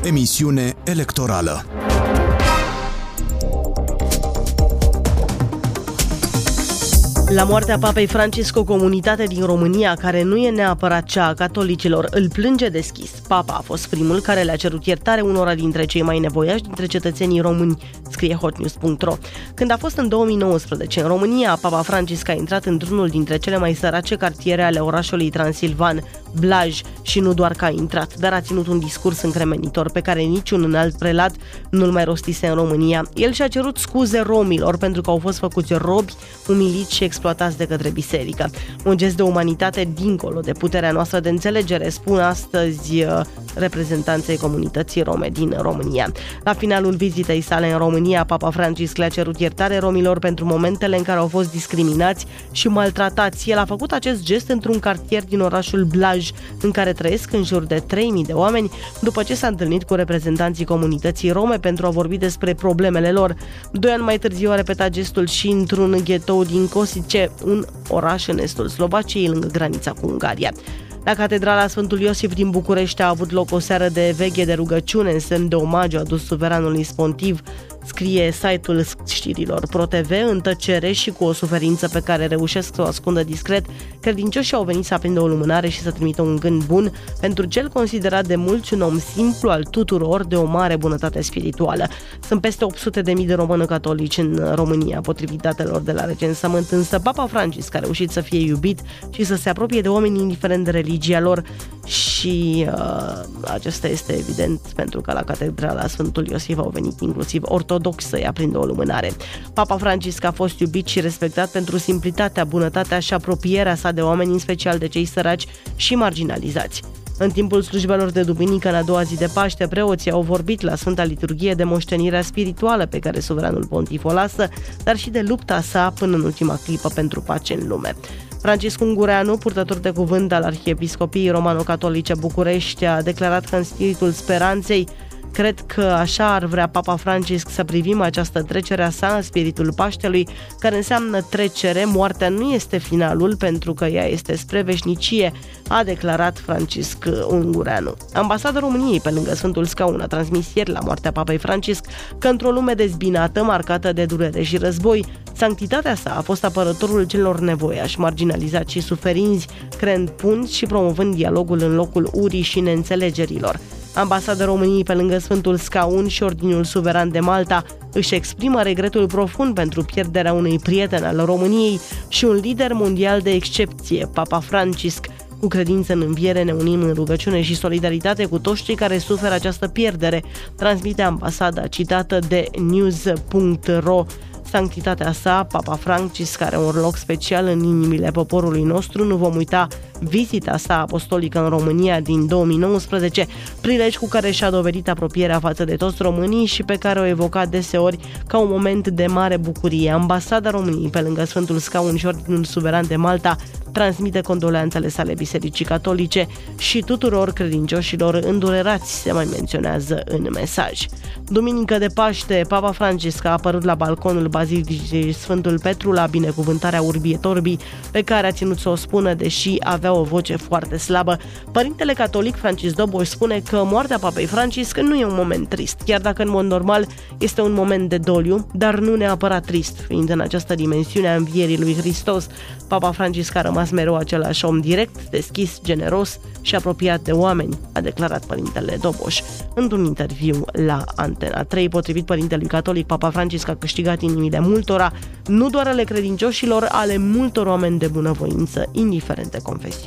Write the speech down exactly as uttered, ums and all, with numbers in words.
Emisiune electorală. La moartea Papei Francisc, o comunitate din România, care nu e neapărat cea a catolicilor, îl plânge deschis. Papa a fost primul care le-a cerut iertare unora dintre cei mai nevoiași dintre cetățenii români, scrie hotnews punct ro. Când a fost în două mii nouăsprezece în România, Papa Francisc a intrat într-unul dintre cele mai sărace cartiere ale orașului transilvan, Blaj, și nu doar că a intrat, dar a ținut un discurs încremenitor pe care niciun înalt prelat nu-l mai rostise în România. El și-a cerut scuze romilor pentru că au fost făcuți robi, umiliți și exploatați de către biserică. Un gest de umanitate dincolo de puterea noastră de înțelegere, spun astăzi reprezentanții comunității rome din România. La finalul vizitei sale în România, Papa Francisc le-a cerut iertare romilor pentru momentele în care au fost discriminați și maltratați. El a făcut acest gest într-un cartier din orașul Blaj, în care trăiesc în jur de trei mii de oameni, după ce s-a întâlnit cu reprezentanții comunității rome pentru a vorbi despre problemele lor. Doi ani mai târziu a repetat gestul și într-un ghetou din Kosice, un oraș în estul Slovaciei, lângă granița cu Ungaria. La Catedrala Sfântul Iosif din București a avut loc o seară de veche de rugăciune în semn de omagiu adus suveranului spontiv, scrie site-ul știrilor ProTV. În tăcere și cu o suferință pe care reușesc să o ascundă discret, credincioșii au venit să aprindă o lumânare și să trimită un gând bun pentru cel considerat de mulți un om simplu al tuturor, de o mare bunătate spirituală. Sunt peste opt sute de mii de români catolici în România, potrivit datelor de la recensământ, însă Papa Francisc a reușit să fie iubit și să se apropie de oameni indiferent de religia lor și uh, acesta este evident pentru că la Catedrala Sfântul Iosif au venit inclusiv ortodoxi să-i aprindă o lumânare. Papa Francisc a fost iubit și respectat pentru simplitatea, bunătatea și apropierea sa de oameni, în special de cei săraci și marginalizați. În timpul slujbelor de duminică, în a doua zi de Paște, preoții au vorbit la Sfânta Liturghie de moștenirea spirituală pe care suveranul pontif o lasă, dar și de lupta sa până în ultima clipă pentru pace în lume. Francisc Ungureanu, purtător de cuvânt al Arhiepiscopiei Romano-Catolice București, a declarat că în spiritul speranței, cred că așa ar vrea Papa Francisc să privim această trecere a sa în spiritul Paștelui, care înseamnă trecere. Moartea nu este finalul, pentru că ea este spre veșnicie, a declarat Francisc Ungureanu. Ambasada României pe lângă Sfântul Scaun a transmis ieri la moartea Papei Francisc că într-o lume dezbinată, marcată de durere și război, sanctitatea sa a fost apărătorul celor nevoiași, marginalizați și suferinți, creând punți și promovând dialogul în locul urii și neînțelegerilor. Ambasada României pe lângă Sfântul Scaun și Ordinul Suveran de Malta își exprimă regretul profund pentru pierderea unui prieten al României și un lider mondial de excepție, Papa Francisc. Cu credință în înviere ne unim în rugăciune și solidaritate cu toți cei care suferă această pierdere, transmite ambasada citată de news punct ro. Sanctitatea sa, Papa Francisc, are un loc special în inimile poporului nostru. Nu vom uita vizita sa apostolică în România din două mii nouăsprezece, prilej cu care și-a dovedit apropierea față de toți românii și pe care o evoca deseori ca un moment de mare bucurie. Ambasada României pe lângă Sfântul Scaun și Ordinul Suveran de Malta transmite condoleanțele sale Bisericii Catolice și tuturor credincioșilor îndurerați, se mai menționează în mesaj. Duminică de Paște, Papa Francisc a apărut la balconul Bazilicii Sfântul Petru la binecuvântarea Urbi et Orbi, pe care a ținut să o spună, deși avea o voce foarte slabă. Părintele catolic Francis Doboș spune că moartea Papei Francisc nu e un moment trist, chiar dacă în mod normal este un moment de doliu, dar nu neapărat trist, fiind în această dimensiune a învierii lui Hristos. Papa Francisc a rămas mereu același om direct, deschis, generos și apropiat de oameni, a declarat părintele Doboș într-un interviu la Antena trei. Potrivit părintelui catolic, Papa Francisc a câștigat inimile multora, nu doar ale credincioșilor, ale multor oameni de bunăvoință, indiferent de confesiune.